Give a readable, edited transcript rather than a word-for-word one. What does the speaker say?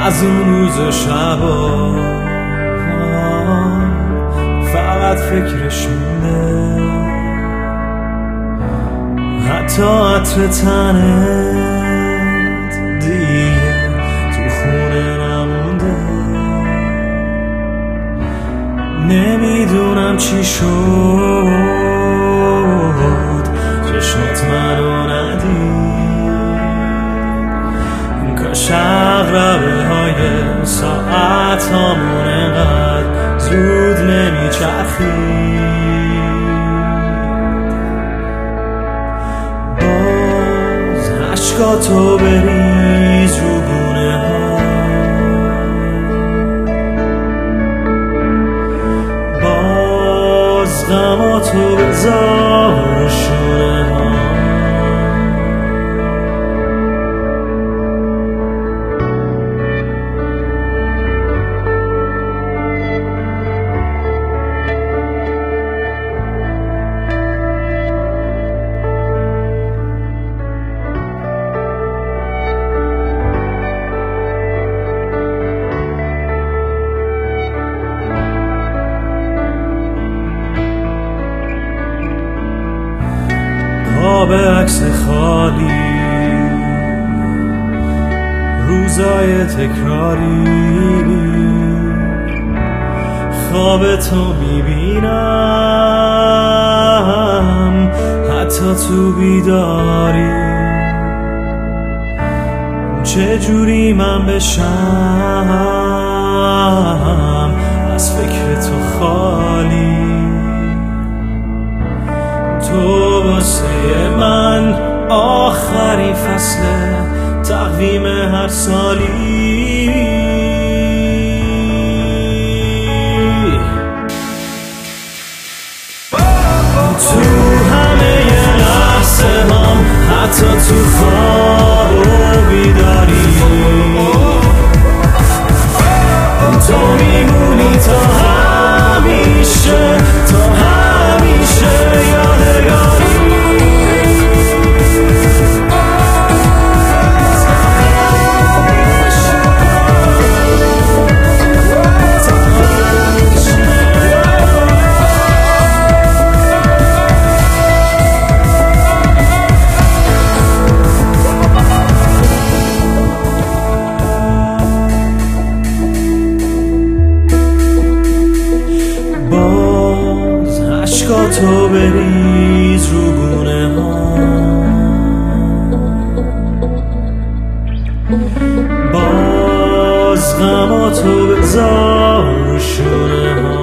از اون روز و شبا فقط فکرش مونده، حتی عطر تنت دیگه تو خونه نمونده. نمیدونم چی شد، چشمات منو ندید، کاش عقربه های ساعت هامون انقدر زود نمیچرخید. باز عشقاتو بریز رو گونه ها، باز غماتو بذار رو شونه ها. به عکس خالی، روزای تکراری، خواب تو میبینم حتی تو بیداری. چجوری من بشم از فکر تو خالی؟ تو واسه من آخرین فصل تقویم هر سالی. تو همه لحظه هم، حتی تو خواب و بیداری، تو میمونی تا همیشه، تا همیشه یادگاری. عشقاتو بریز رو گونه ها، باز غماتو بذار رو شونه ها.